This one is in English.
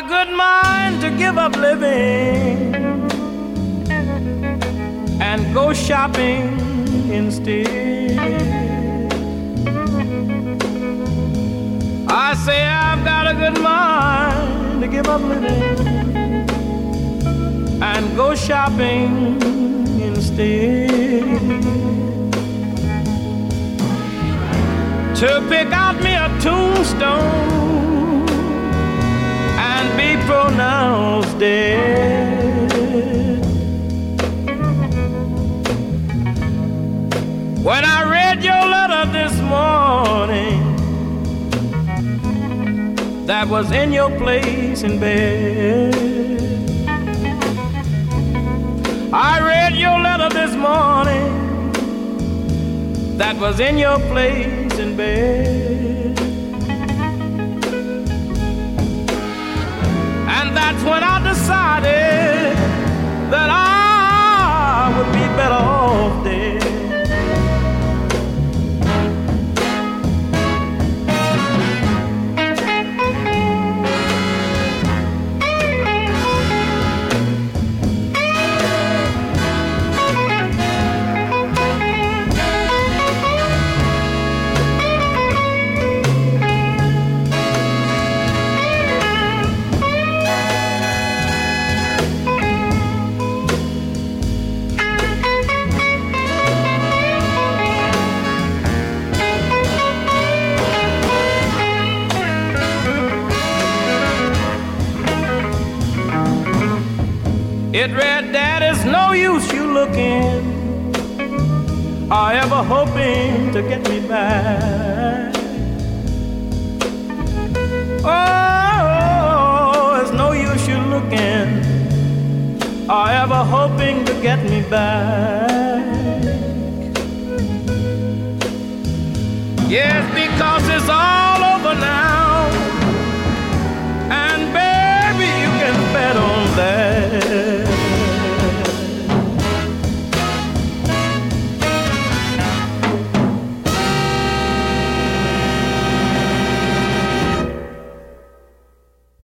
good mind to give up living and go shopping instead. I say I've got a good mind to give up living and go shopping instead. To pick out me a tombstone and be pronounced dead. When I read your letter this morning, that was in your place in bed. I read your letter this morning, that was in your place in bed. And that's when I decided that I would be better off dead. It read, Daddy's no use you looking or ever hoping to get me back. Oh, it's no use you looking or ever hoping to get me back. Yes, because it's all